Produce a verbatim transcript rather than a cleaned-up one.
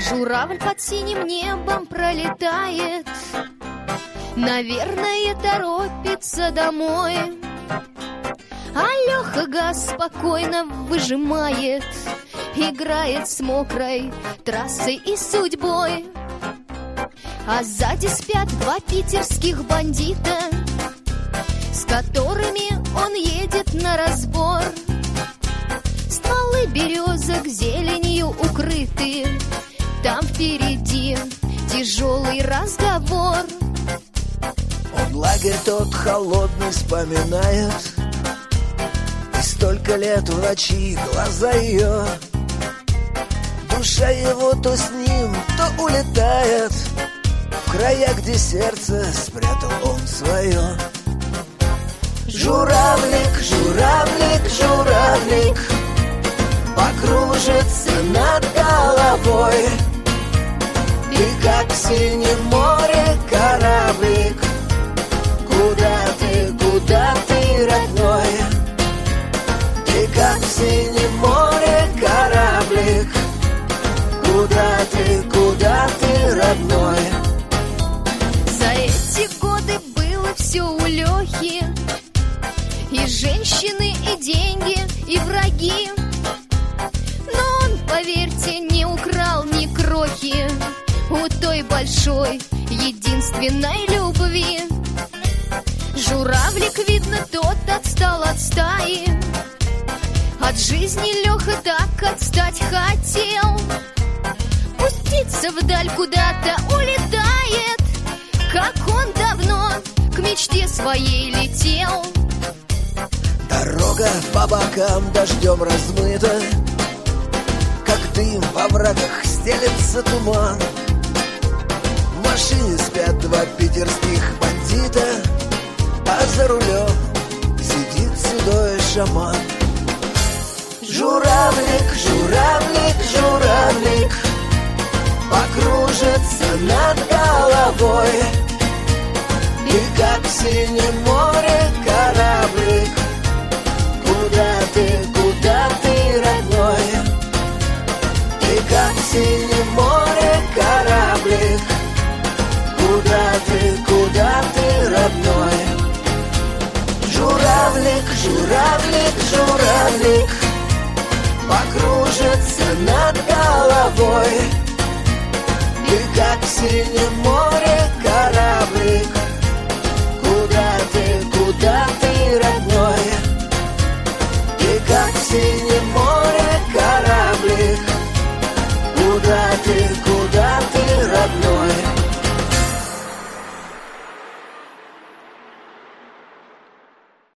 Журавль под синим небом пролетает, наверное, торопится домой. А Леха газ спокойно выжимает, играет с мокрой трассой и судьбой. А сзади спят два питерских бандита, с которыми он едет на разбор. Стволы березок зеленью укрыты, там впереди тяжелый разговор. Он лагерь тот холодный вспоминает, и столько лет в ночи глаза ее. Душа его то с ним, то улетает в края, где сердце спрятал он свое. Журавлик, журавлик, журавлик покружится над головой. Ты как в синем море кораблик, куда ты, куда ты, родной? Ты как в синем море кораблик, куда ты, куда ты, родной? За эти годы было все у Лехи, и женщины, и деньги, и враги. Но он, поверьте, не украл ни крохи у той большой, единственной любви. Журавлик, видно, тот отстал от стаи. От жизни Леха так отстать хотел, пуститься вдаль куда-то улетает, как он давно к мечте своей летел. Дорога по бокам дождем размыта, как дым во врагах стелется туман. В машине спят два питерских бандита, а за рулем сидит седой шаман. Журавлик, журавлик, журавлик покружится над головой. Ты как в синем море кораблик, куда ты, куда ты, родной? Ты как в синем море кораблик, куда ты, куда ты, родной? Журавлик, журавлик, журавлик покружится над головой. Ты как в синем море кораблик, куда ты, куда ты, родной? Ты как в синем